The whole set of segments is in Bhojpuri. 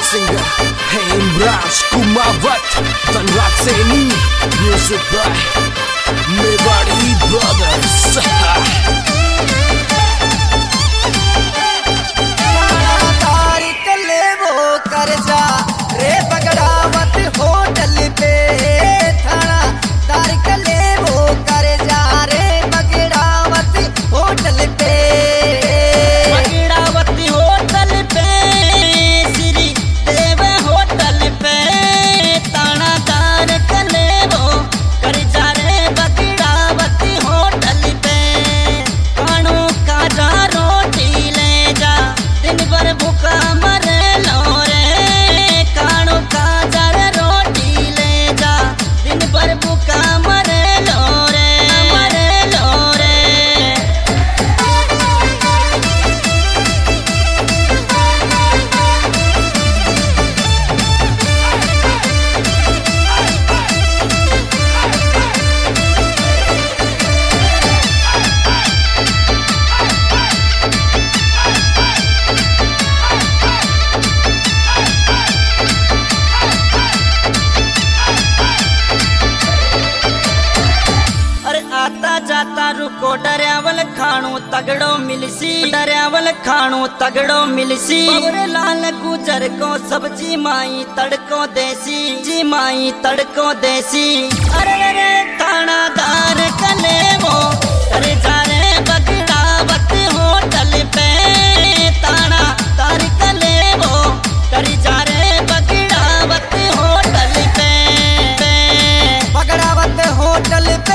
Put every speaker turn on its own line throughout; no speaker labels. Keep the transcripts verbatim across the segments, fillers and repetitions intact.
singer Hemraj Kumawat dan Ratseni, music by Mewari Brothers.
रुको डरियावल खाणो तगड़ो मिलसी, डरियावल खाणो तगड़ो मिलसी। और लाल गुजर को सब्जी माई तड़को देसी, जी माई तड़को देसी। अरे अरे थानादार कले वो अरे जारे बगड़ावत होटल पे, ताना तार कले वो करी जारे बगड़ावत होटल पे,
बगड़ावत होटल पे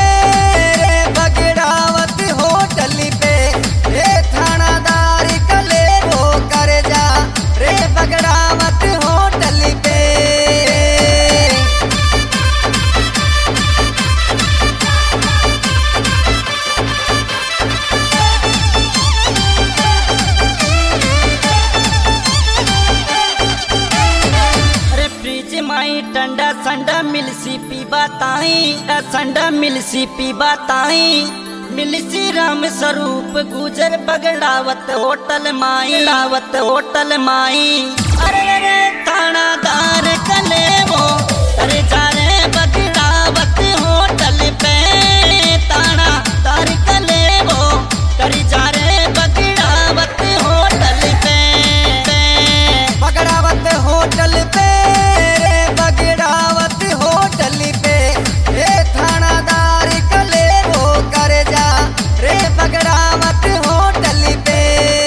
ठंडा संडा मिलसी पीबा ताई, संडा मिलसी पीबा ताई। मिलसी राम स्वरूप गुजर बगड़ावत होटल माई, लावत होटल माई। अरे अरे थानादार कले वो अरे जारे बगड़ावत होटल पे, ताना तार कले वो करी जारे बगड़ावत होटल पे,
बगड़ावत होटल पे बगड़ावत होटल पे। रे थानादार कले वो कर जा रे बगड़ावत होटल पे।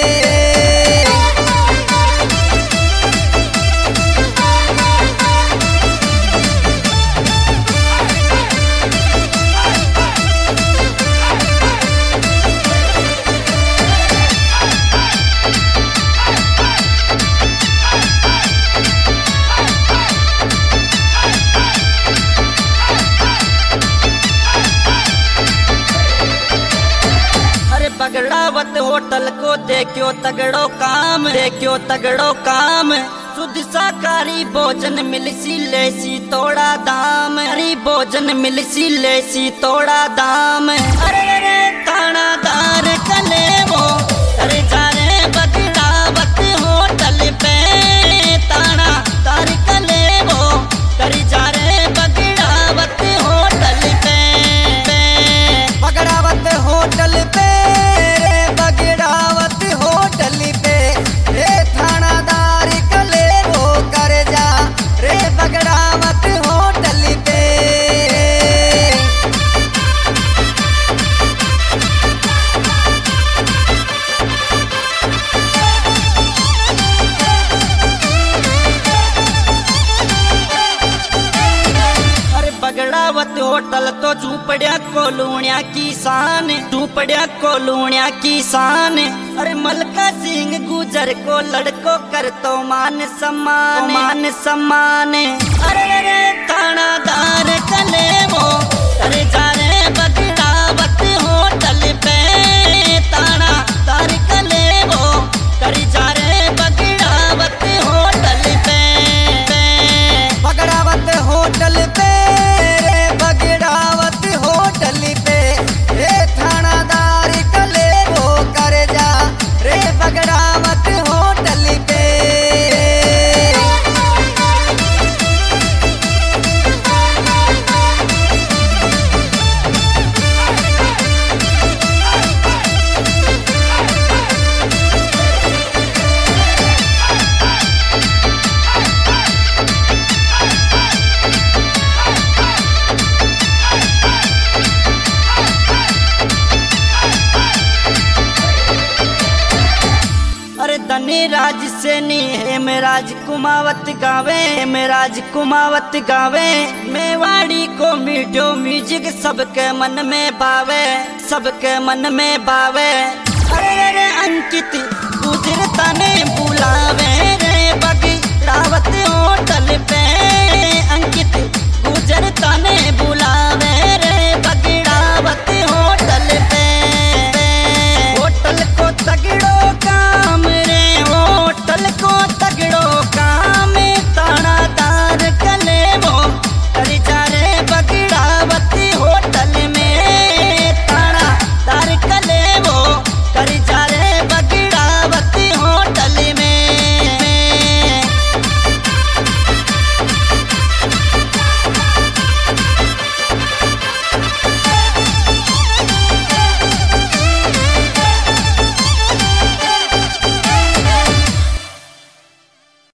बगड़ावत होटल को देखो तगड़ो काम, देखो तगड़ो काम। शुद्ध शाकाहारी भोजन मिलसी लेसी तोड़ा दाम, हरी भोजन मिलसी लेसी तोड़ा दाम। अरे अरे थानादार कले वो अरे जारे बगड़ावत होटल पे, ताना तार कले वो करी जारे बगड़ावत होटल पे,
बगड़ावत होटल पे बगड़ावत होटल पे। रे थानादार कले वो कर जा रे बगड़ावत होटल पे।
बगड़ावत होटल तो झूपड़िया कोलूणिया की शान, झूपड़िया कोलूणिया की शान। अरे मलका सिंह गुजर को लड़को कर तो मान सम्मान, मान सम्मान। अरे अरे थानादार कले वो अरे जारे बगड़ावत होटल पे, ताना तार कले वो करी जारे बगड़ावत होटल पे,
बगड़ावत होटल पे बगड़ावत होटल पे। रे थानादार कले वो कर जा रे बगड़ावत होटल पे।
सैनी है मेराज कुमावत गावे, मेराज कुमावत गावे। मेवाड़ी को मीठो म्यूजिक सबके मन में भावे, सबके मन में भावे। अरे अरे अंकित गुजरता ने बुलावे।